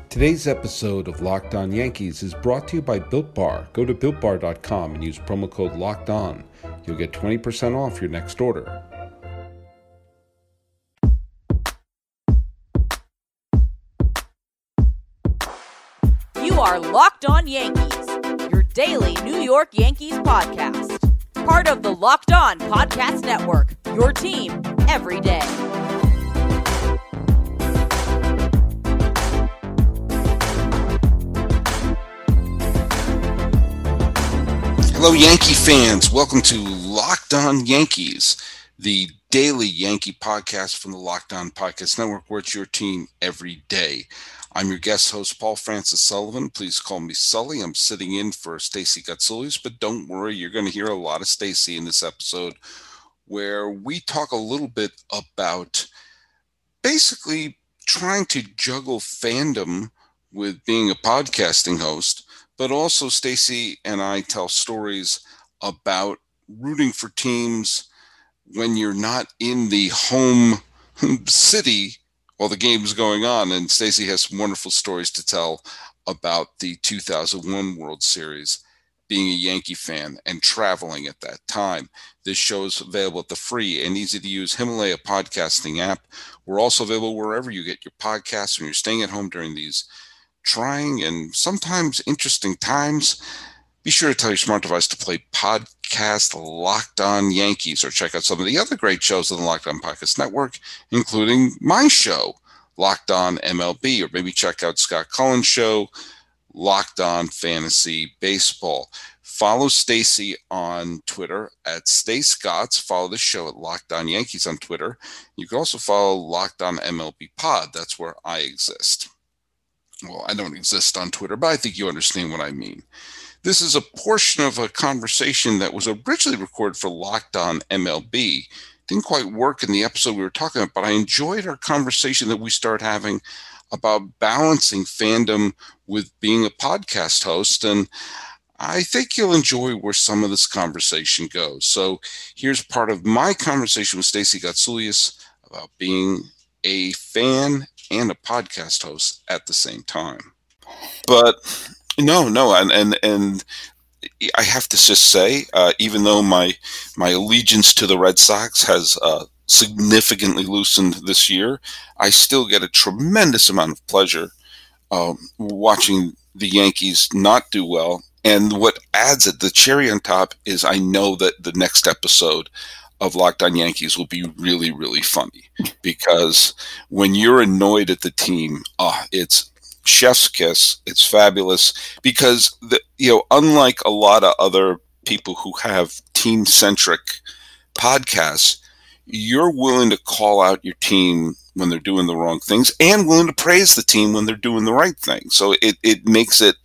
Today's episode of Locked On Yankees is brought to you by Built Bar. Go to BuiltBar.com and use promo code LOCKEDON. You'll get 20% off your next order. You are Locked On Yankees, your daily New York Yankees podcast. Part of the Locked On Podcast Network, your team every day. Hello, Yankee fans. Welcome to Locked On Yankees, the daily Yankee podcast from the Locked On Podcast Network, where it's your team every day. I'm your guest host, Paul Francis Sullivan. Please call me Sully. I'm sitting in for Stacey Gotsulias, but don't worry, you're going to hear a lot of Stacey in this episode, where we talk a little bit about basically trying to juggle fandom with being a podcasting host. But also, Stacey and I tell stories about rooting for teams when you're not in the home city while the game's going on. And Stacey has some wonderful stories to tell about the 2001 World Series, being a Yankee fan and traveling at that time. This show is available at the free and easy-to-use Himalaya podcasting app. We're also available wherever you get your podcasts when you're staying at home during these trying and sometimes interesting times. Be sure to tell your smart device to play podcast Locked On Yankees, or check out some of the other great shows on the Locked On Podcast Network, including my show, Locked On MLB, or maybe check out Scott Cullen's show, Locked On Fantasy Baseball. Follow Stacey on Twitter at StayScotts. Follow the show at Locked On Yankees on Twitter. You can also follow Locked On MLB Pod. That's where I exist. Well, I don't exist on Twitter, but I think you understand what I mean. This is a portion of a conversation that was originally recorded for Locked On MLB. Didn't quite work in the episode we were talking about, but I enjoyed our conversation that we started having about balancing fandom with being a podcast host, and I think you'll enjoy where some of this conversation goes. So here's part of my conversation with Stacey Gotsulias about being a fan and a podcast host at the same time. But no, and I have to just say, even though my allegiance to the Red Sox has significantly loosened this year, I still get a tremendous amount of pleasure watching the Yankees not do well. And what adds it, the cherry on top, is I know that the next episode of Locked On Yankees will be really, really funny, because when you're annoyed at the team, it's chef's kiss. It's fabulous, because unlike a lot of other people who have team-centric podcasts, you're willing to call out your team when they're doing the wrong things and willing to praise the team when they're doing the right thing. So it makes it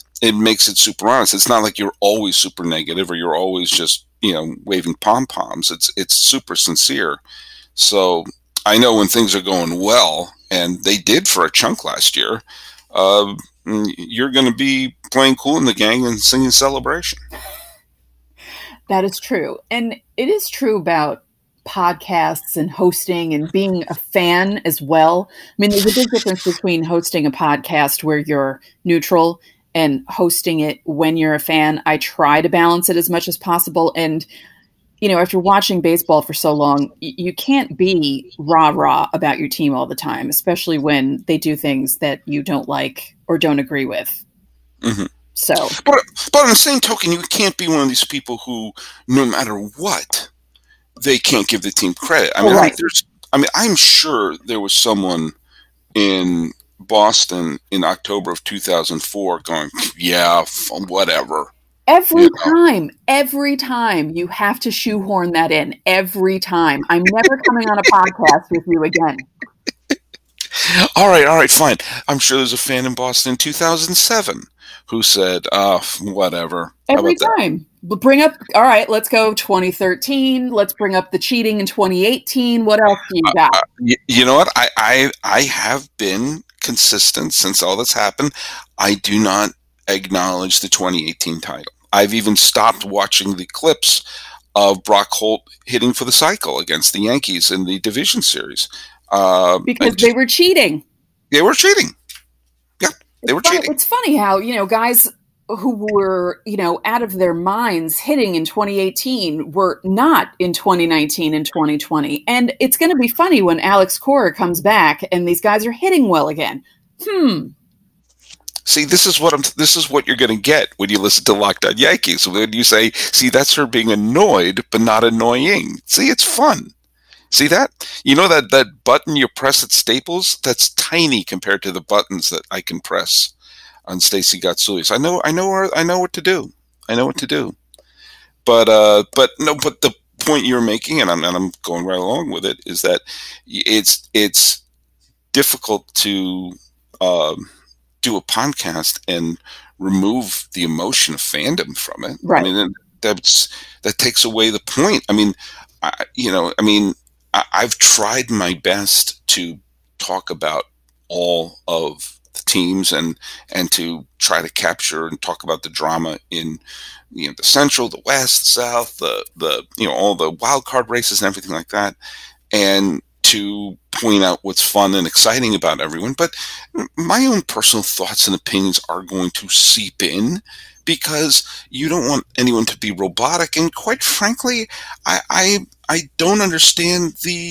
super honest. It's not like you're always super negative or you're always just waving pom-poms. It's super sincere. So I know when things are going well, and they did for a chunk last year, you're going to be playing Kool in the Gang and singing Celebration. That is true. And it is true about podcasts and hosting and being a fan as well. I mean, there's a big difference between hosting a podcast where you're neutral and hosting it when you're a fan. I try to balance it as much as possible. And, after watching baseball for so long, you can't be rah-rah about your team all the time, especially when they do things that you don't like or don't agree with. Mm-hmm. So, but on the same token, you can't be one of these people who, no matter what, they can't give the team credit. I'm sure there was someone in Boston in October of 2004 going, yeah, whatever. Every time you have to shoehorn that in. Every time. I'm never coming on a podcast with you again. All right, fine. I'm sure there's a fan in Boston in 2007 who said, whatever. Every time. Bring up, all right, let's go 2013. Let's bring up the cheating in 2018. What else do you got? You know what? I have been consistent since all this happened. I do not acknowledge the 2018 title. I've even stopped watching the clips of Brock Holt hitting for the cycle against the Yankees in the division series. Because they were cheating. They were cheating. Yep. They were cheating. It's funny how, guys who were, out of their minds hitting in 2018 were not in 2019 and 2020. And it's going to be funny when Alex Cora comes back and these guys are hitting well again. See, this is what you're going to get when you listen to Locked On Yankees. When you say, see, that's her being annoyed, but not annoying. See, it's fun. See that? You know that button you press at Staples? That's tiny compared to the buttons that I can press on Stacey Gotsulias. I know what to do. I know what to do. But the point you're making, and I'm going right along with it, is that it's difficult to do a podcast and remove the emotion of fandom from it. Right. I mean, that takes away the point. I mean, I've tried my best to talk about all of the teams and to try to capture and talk about the drama in the Central, the West, the South, the all the wild card races and everything like that, and to point out what's fun and exciting about everyone. But my own personal thoughts and opinions are going to seep in, because you don't want anyone to be robotic. And quite frankly, I don't understand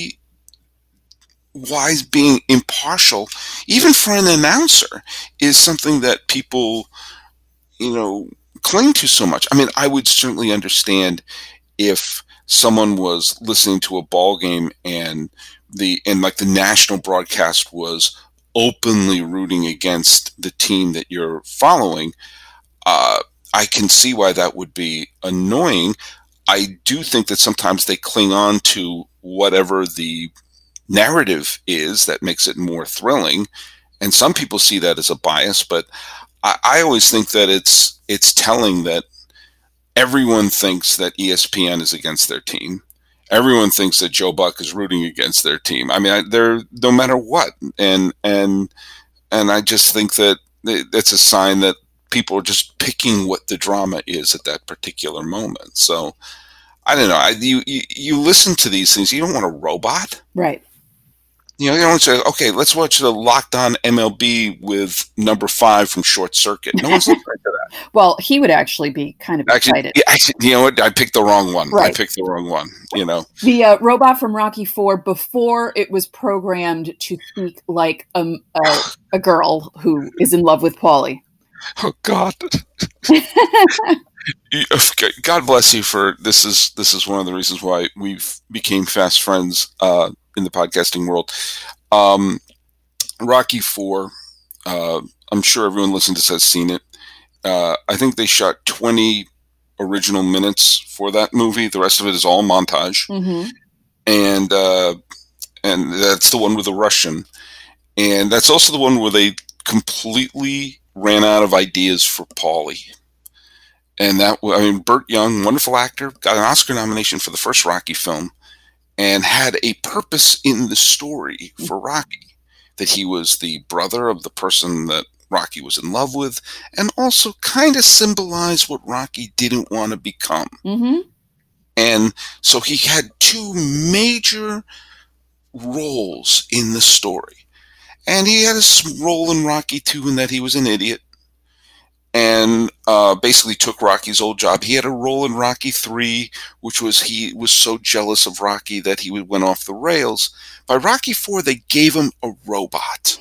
why being impartial, even for an announcer, is something that people, cling to so much. I mean, I would certainly understand if someone was listening to a ball game and the national broadcast was openly rooting against the team that you're following. I can see why that would be annoying. I do think that sometimes they cling on to whatever the narrative is that makes it more thrilling, and some people see that as a bias. But I always think that it's telling that everyone thinks that ESPN is against their team. Everyone thinks that Joe Buck is rooting against their team. I mean, they're no matter what, and I just think that that's a sign that people are just picking what the drama is at that particular moment. So I don't know. You listen to these things. You don't want a robot, right? You don't say, okay, let's watch the Locked On MLB with number 5 from Short Circuit. No one's looking to that. Well, he would actually be kind of excited. You know what? I picked the wrong one. Right. I picked the wrong one. The robot from Rocky IV, before it was programmed to speak like a girl who is in love with Paulie. Oh God. God bless you for this is one of the reasons why we've became fast friends in the podcasting world. Rocky IV, I'm sure everyone listening to this has seen it. I think they shot 20 original minutes for that movie. The rest of it is all montage. Mm-hmm. And that's the one with the Russian. And that's also the one where they completely ran out of ideas for Paulie. And Burt Young, wonderful actor, got an Oscar nomination for the first Rocky film and had a purpose in the story for Rocky, that he was the brother of the person that Rocky was in love with, and also kind of symbolized what Rocky didn't want to become. Mm-hmm. And so he had 2 major roles in the story. And he had a role in Rocky 2 in that he was an idiot and basically took Rocky's old job. He had a role in Rocky 3, which was he was so jealous of Rocky that he went off the rails. By Rocky 4, they gave him a robot.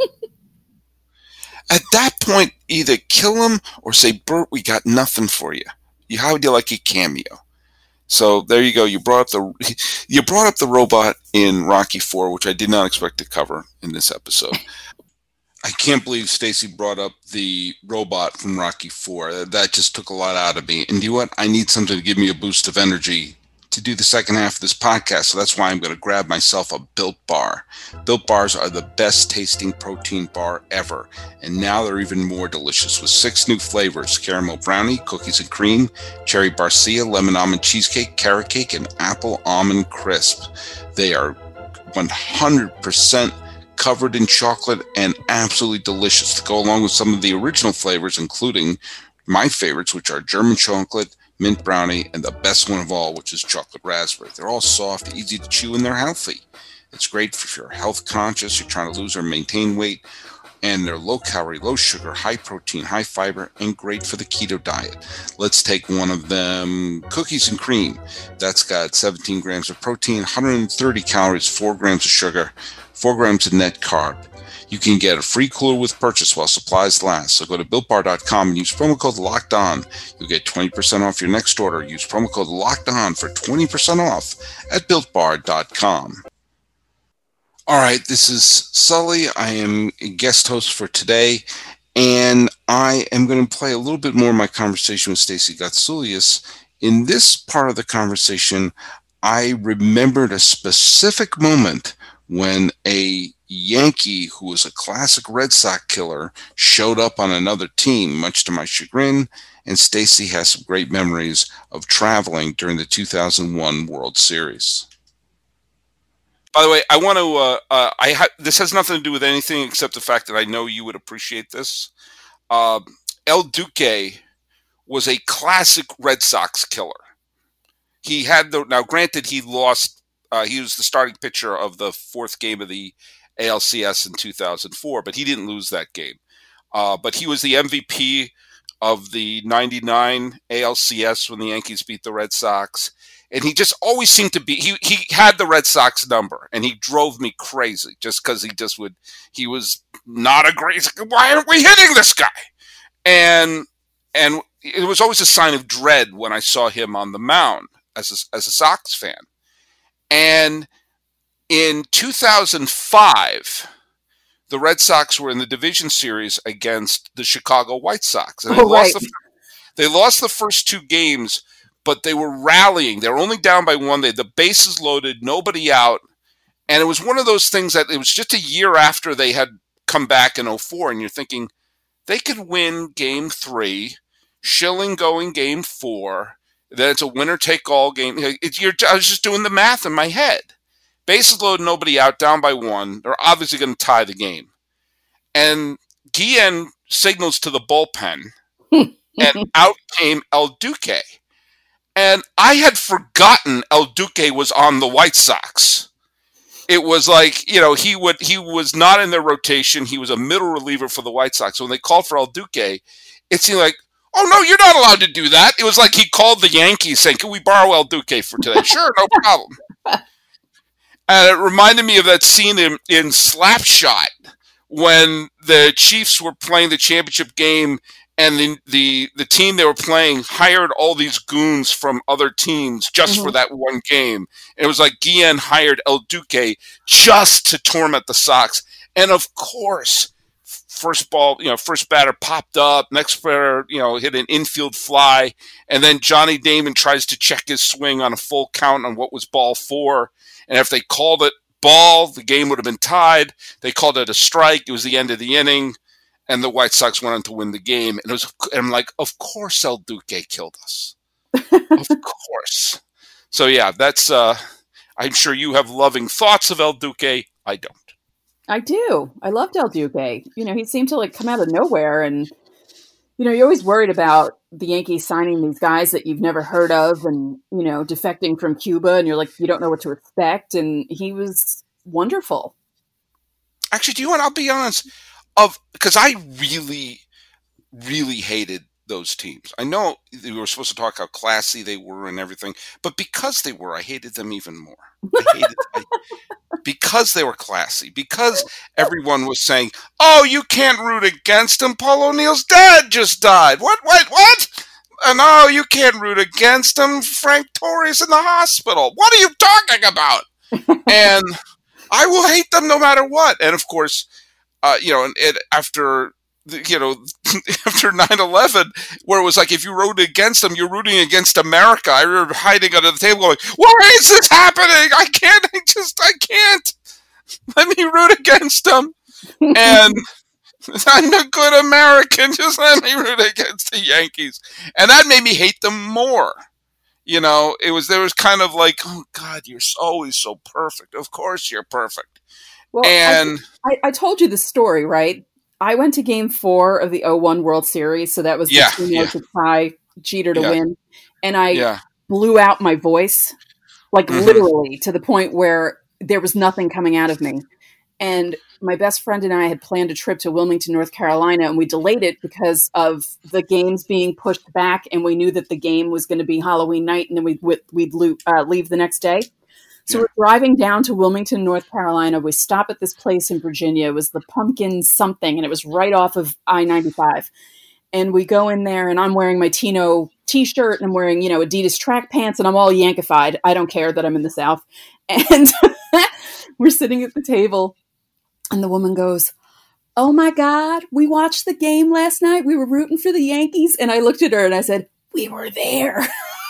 At that point, either kill him or say, Burt, we got nothing for you. How would you like a cameo? So there you go. You brought up the robot in Rocky 4, which I did not expect to cover in this episode. I can't believe Stacey brought up the robot from Rocky 4. That just took a lot out of me. And you know what? I need something to give me a boost of energy to do the second half of this podcast. So that's why I'm going to grab myself a Built Bar. Built Bars are the best tasting protein bar ever. And now they're even more delicious with 6 new flavors: caramel brownie, cookies and cream, cherry barcia, lemon almond cheesecake, carrot cake, and apple almond crisp. They are 100% covered in chocolate and absolutely delicious to go along with some of the original flavors, including my favorites, which are German chocolate, mint brownie, and the best one of all, which is chocolate raspberry. They're all soft, easy to chew, and they're healthy. It's great if you're health conscious, you're trying to lose or maintain weight, And they're low calorie, low sugar, high protein, high fiber, and great for the keto diet. Let's take one of them, cookies and cream. That's got 17 grams of protein, 130 calories, 4 grams of sugar, 4 grams of net carb. You can get a free cooler with purchase while supplies last. So go to BuiltBar.com and use promo code LOCKEDON. You'll get 20% off your next order. Use promo code LOCKEDON for 20% off at BuiltBar.com. All right, this is Sully. I am a guest host for today, and I am going to play a little bit more of my conversation with Stacey Gotsulias. In this part of the conversation, I remembered a specific moment when a Yankee who was a classic Red Sox killer showed up on another team, much to my chagrin, and Stacey has some great memories of traveling during the 2001 World Series. By the way, I want to. This has nothing to do with anything except the fact that I know you would appreciate this. El Duque was a classic Red Sox killer. He had now. Granted, he lost. He was the starting pitcher of the fourth game of the ALCS in 2004, but he didn't lose that game. But he was the MVP of the '99 ALCS when the Yankees beat the Red Sox. And he just always seemed to be, he had the Red Sox number, and he drove me crazy just because he was not a great, why aren't we hitting this guy? And it was always a sign of dread when I saw him on the mound as a Sox fan. And in 2005, the Red Sox were in the division series against the Chicago White Sox. And they lost the first two games, but they were rallying. They were only down by one. They had the bases loaded, nobody out. And it was one of those things that it was just a year after they had come back in 2004, and you're thinking, they could win Game 3, Schilling going Game 4, then it's a winner-take-all game. I was just doing the math in my head. Bases loaded, nobody out, down by one. They're obviously going to tie the game. And Guillen signals to the bullpen, and out came El Duque. And I had forgotten El Duque was on the White Sox. It was like, he was not in their rotation. He was a middle reliever for the White Sox. So when they called for El Duque, it seemed like, oh, no, you're not allowed to do that. It was like he called the Yankees saying, can we borrow El Duque for today? Sure, no problem. And it reminded me of that scene in Slapshot when the Chiefs were playing the championship game, and the team they were playing hired all these goons from other teams just for that one game. And it was like Guillen hired El Duque just to torment the Sox. And of course, first batter popped up, next batter, hit an infield fly. And then Johnny Damon tries to check his swing on a full count on what was ball 4. And if they called it ball, the game would have been tied. They called it a strike. It was the end of the inning. And the White Sox went on to win the game. And I'm like, of course El Duque killed us. Of course. So, yeah, that's, I'm sure you have loving thoughts of El Duque. I don't. I do. I loved El Duque. He seemed to come out of nowhere. And, you're always worried about the Yankees signing these guys that you've never heard of and, defecting from Cuba. And you're like, you don't know what to expect. And he was wonderful. Actually, I'll be honest. Because I really, really hated those teams. I know we were supposed to talk how classy they were and everything, but because they were, I hated them even more. Because they were classy, because everyone was saying, oh, you can't root against him. Paul O'Neill's dad just died. What? No, you can't root against him. Frank Torres in the hospital. What are you talking about? And I will hate them no matter what. And of course, after 9/11, where it was like, if you rooted against them, you're rooting against America. I remember hiding under the table going, why is this happening? I can't. Let me root against them. And I'm a good American. Just let me root against the Yankees. And that made me hate them more. There was kind of like, oh God, you're always so perfect. Of course you're perfect. Well, and I told you the story, right? I went to Game 4 of the 2001 World Series, so that was the team to tie Jeter to win, and I blew out my voice, literally, to the point where there was nothing coming out of me. And my best friend and I had planned a trip to Wilmington, North Carolina, and we delayed it because of the games being pushed back. And we knew that the game was going to be Halloween night, and then we'd leave the next day. So we're driving down to Wilmington, North Carolina. We stop at this place in Virginia. It was the Pumpkin something, and it was right off of I-95. And we go in there, and I'm wearing my Tino T-shirt, and I'm wearing, Adidas track pants, and I'm all Yankified. I don't care that I'm in the South. And we're sitting at the table, and the woman goes, "Oh, my God, we watched the game last night. We were rooting for the Yankees." And I looked at her, and I said, "We were there."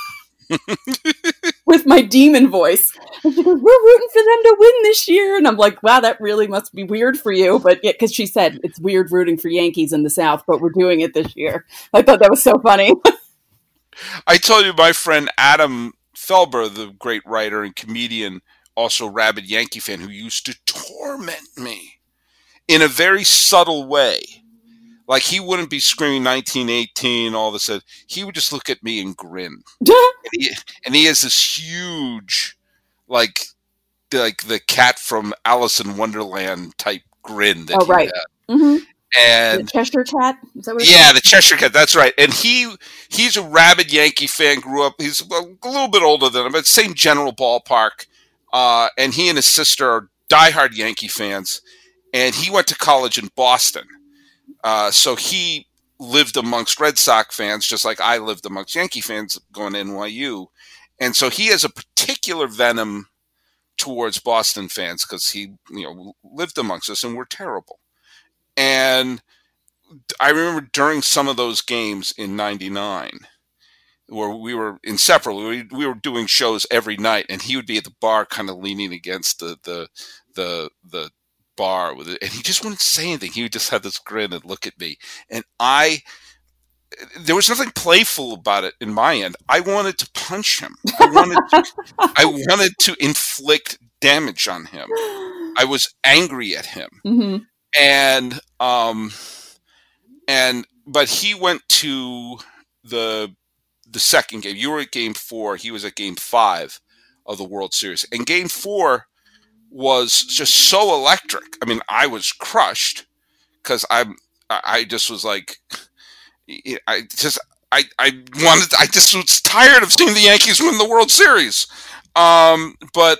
With my demon voice. And she goes, "We're rooting for them to win this year." And I'm like, wow, that really must be weird for you. But yeah, because she said it's weird rooting for Yankees in the South, but we're doing it this year. I thought that was so funny. I told you my friend Adam Felber, the great writer and comedian, also rabid Yankee fan, who used to torment me in a very subtle way. Like, he wouldn't be screaming 1918, all of a sudden. He would just look at me and grin. and he has this huge, like the cat from Alice in Wonderland type grin that he had. Mm-hmm. And the Cheshire Cat? Is that what the Cheshire Cat, that's right. And he's a rabid Yankee fan, grew up, he's a little bit older than him, but same general ballpark. And he and his sister are diehard Yankee fans. And he went to college in Boston. So he lived amongst Red Sox fans, just like I lived amongst Yankee fans going to NYU. And so he has a particular venom towards Boston fans because he, lived amongst us, and we're terrible. And I remember during some of those games in '99, where we were inseparable, we were doing shows every night, and he would be at the bar kind of leaning against the bar with it, and he just wouldn't say anything. He would just have this grin and look at me, and there was nothing playful about it in my end. I wanted to punch him. I wanted to inflict damage on him. I was angry at him. Mm-hmm. But he went to the second game. You were at game 4. He was at game 5 of the World Series, and game 4 was just so electric. I mean, I was crushed because I just was like, I just was tired of seeing the Yankees win the World Series. But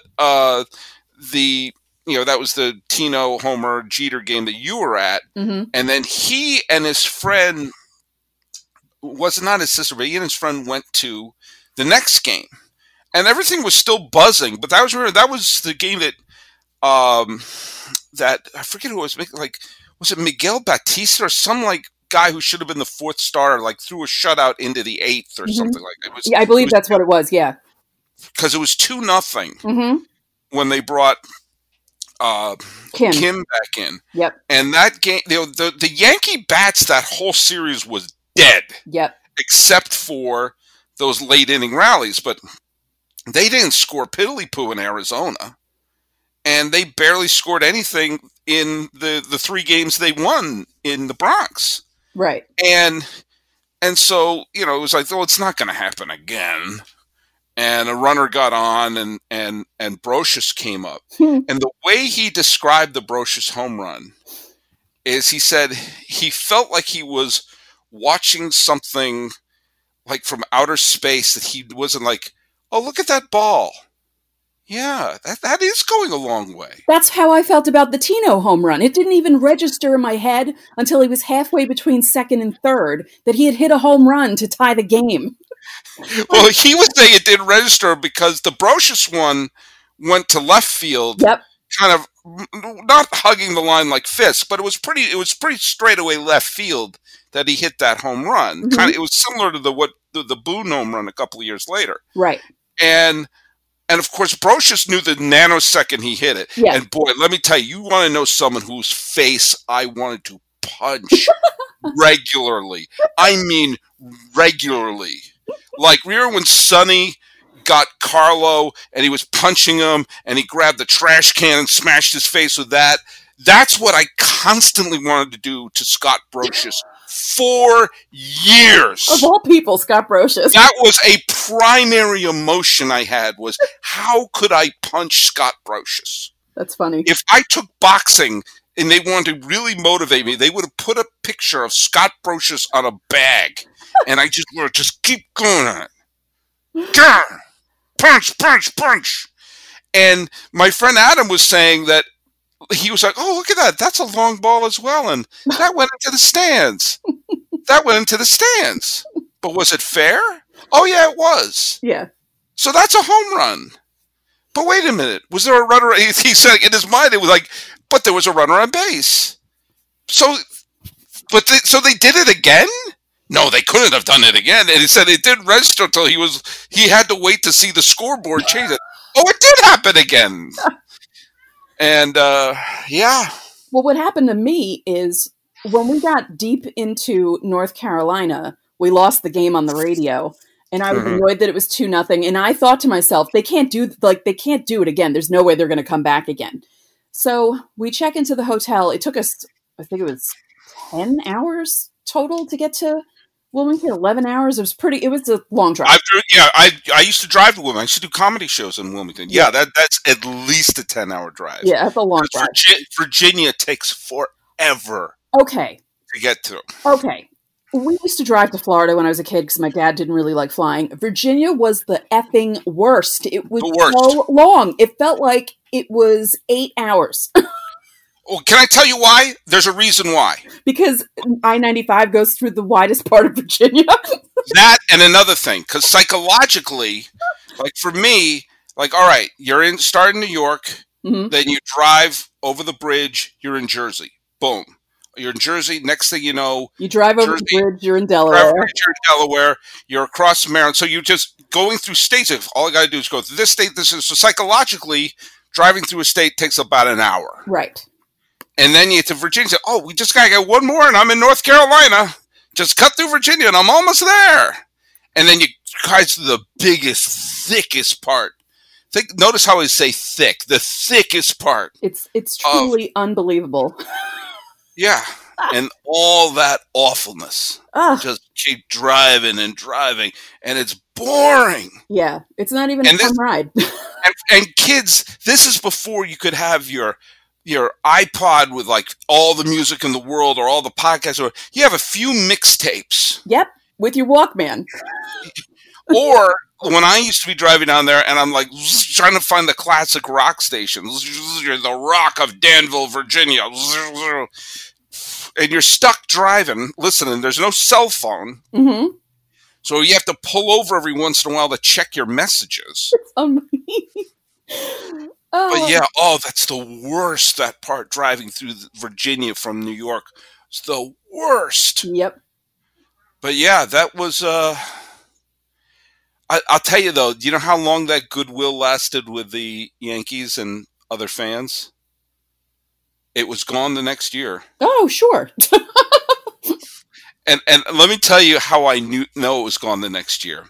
that was the Tino Homer Jeter game that you were at. Mm-hmm. And then he and his friend, was not his sister, but he and his friend went to the next game, and everything was still buzzing. But that was the game that I forget who it was. Like, was it Miguel Batista or some guy who should have been the 4th starter, threw a shutout into the 8th or something like that. I believe that's what it was. Yeah, because it was 2-0 mm-hmm. when they brought Kim back in. Yep. And that game, the Yankee bats that whole series was dead. Yep. Except for those late inning rallies, but they didn't score piddly-poo in Arizona. And they barely scored anything in the 3 games they won in the Bronx. Right. And so, it was like, it's not going to happen again. And a runner got on, and Brocious came up. And the way he described the Brocious home run is he said he felt like he was watching something like from outer space, that he wasn't like, oh, look at that ball. Yeah, that is going a long way. That's how I felt about the Tino home run. It didn't even register in my head until he was halfway between 2nd and 3rd that he had hit a home run to tie the game. Well, he would say it didn't register because the Brocious one went to left field. Yep. Kind of not hugging the line like fists, but it was pretty straight away left field that he hit that home run. Mm-hmm. It was similar to the Boone home run a couple of years later. Right. And of course, Brocious knew the nanosecond he hit it. Yeah. And boy, let me tell you, you want to know someone whose face I wanted to punch regularly. I mean, regularly. Like, remember when Sonny got Carlo and he was punching him and he grabbed the trash can and smashed his face with that? That's what I constantly wanted to do to Scott Brocious for years. Of all people, Scott Brocious. That was a primary emotion I had, was how could I punch Scott Brocious? That's funny. If I took boxing and they wanted to really motivate me, they would have put a picture of Scott Brocious on a bag, and I just would just keep going on it. Grr! Punch, punch, punch. And my friend Adam was saying that he was like, "Oh, look at that! That's a long ball as well," and that went into the stands. That went into the stands. But was it fair? Oh yeah, it was. Yeah. So that's a home run. But wait a minute, was there a runner? He said in his mind it was like, but there was a runner on base. So they did it again? No, they couldn't have done it again. And he said it didn't register until he had to wait to see the scoreboard change it. Oh, it did happen again. And yeah. Well, what happened to me is when we got deep into North Carolina, we lost the game on the radio. And I was annoyed that it was 2-0. And I thought to myself, they can't do it again. There's no way they're going to come back again. So we check into the hotel. It took us, I think it was 10 hours total to get to Wilmington. 11 hours. It was a long drive. I used to drive to Wilmington. I used to do comedy shows in Wilmington. Yeah, that's at least a 10-hour drive. Yeah, that's a long drive. Virginia takes forever. Okay. To get to. Okay. We used to drive to Florida when I was a kid because my dad didn't really like flying. Virginia was the effing worst. It was so long. It felt like it was 8 hours. Well, can I tell you why? There's a reason why. Because I-95 goes through the widest part of Virginia. That and another thing, because psychologically, like for me, like, all right, you're start in New York, then you drive over the bridge, you're in Jersey. Boom. You're in Jersey. Next thing you know, you drive over the bridge. You're in Delaware. You're across Maryland. So you're just going through states. All I got to do is go through this state. So psychologically, driving through a state takes about an hour. Right. And then you get to Virginia. Say, oh, we just got to get one more, and I'm in North Carolina. Just cut through Virginia, and I'm almost there. And then you guys to the biggest, thickest part. Notice how I say thick. The thickest part. It's truly unbelievable. Yeah, and all that awfulness. Just keep driving and driving, and it's boring. Yeah, it's not even a fun ride. and kids, this is before you could have your iPod with like all the music in the world or all the podcasts, or you have a few mixtapes. Yep, with your Walkman. Or when I used to be driving down there and I'm like trying to find the classic rock station, the Rock of Danville, Virginia, and you're stuck driving, listening. There's no cell phone. Mm-hmm. So you have to pull over every once in a while to check your messages. But yeah, that's the worst, that part, driving through Virginia from New York. It's the worst. Yep. But yeah, that was... I'll tell you, though, do you know how long that goodwill lasted with the Yankees and other fans? It was gone the next year. Oh, sure. and let me tell you how I know it was gone the next year.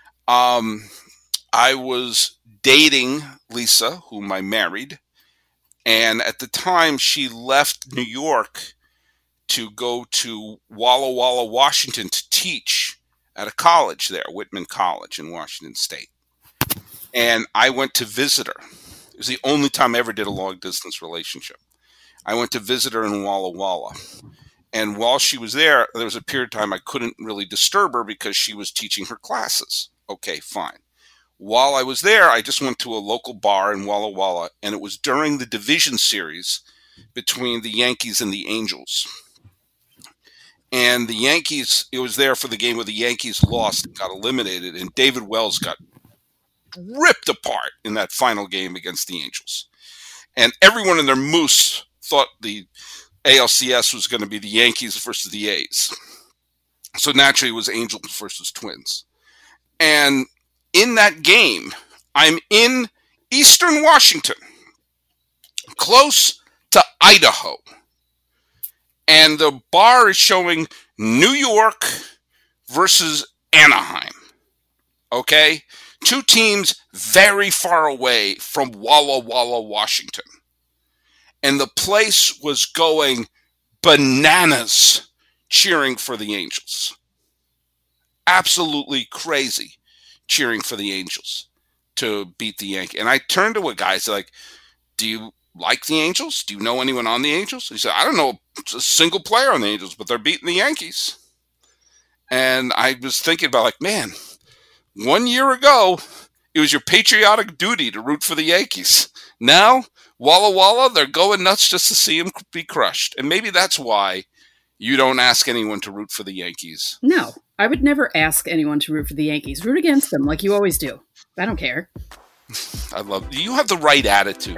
I was dating Lisa, whom I married, and at the time she left New York to go to Walla Walla, Washington to teach at a college there, Whitman College in Washington State. And I went to visit her. It was the only time I ever did a long-distance relationship. I went to visit her in Walla Walla. And while she was there was a period of time I couldn't really disturb her because she was teaching her classes. Okay, fine. While I was there, I just went to a local bar in Walla Walla, and it was during the division series between the Yankees and the Angels. And the Yankees, it was there for the game where the Yankees lost and got eliminated, and David Wells got ripped apart in that final game against the Angels. And everyone in their moose thought the ALCS was going to be the Yankees versus the A's. So naturally it was Angels versus Twins. And in that game, I'm in Eastern Washington, close to Idaho. And the bar is showing New York versus Anaheim. Okay? Two teams very far away from Walla Walla, Washington. And the place was going bananas cheering for the Angels. Absolutely crazy cheering for the Angels to beat the Yankees. And I turned to a guy, I said, like, do you like the Angels? Do you know anyone on the Angels? He said, I don't know a single player on the Angels, but they're beating the Yankees. And I was thinking about, like, man, 1 year ago, it was your patriotic duty to root for the Yankees. Now, Walla Walla, they're going nuts just to see him be crushed. And maybe that's why you don't ask anyone to root for the Yankees. No, I would never ask anyone to root for the Yankees. Root against them like you always do. I don't care. You have the right attitude.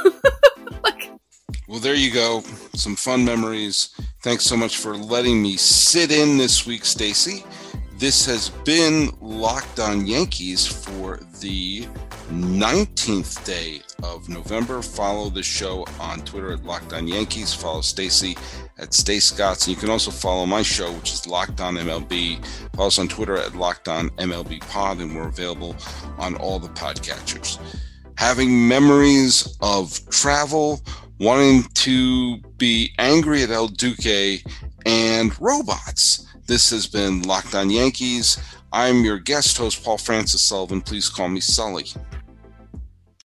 Well, there you go. Some fun memories. Thanks so much for letting me sit in this week, Stacy. This has been Locked On Yankees for the 19th day of November. Follow the show on Twitter at Locked On Yankees. Follow Stacy at Stay Scotts. And you can also follow my show, which is Locked On MLB. Follow us on Twitter at Locked On MLB Pod, and we're available on all the podcatchers. Having memories of travel, wanting to be angry at El Duque, and robots. This has been Locked On Yankees. I'm your guest host, Paul Francis Sullivan. Please call me Sully.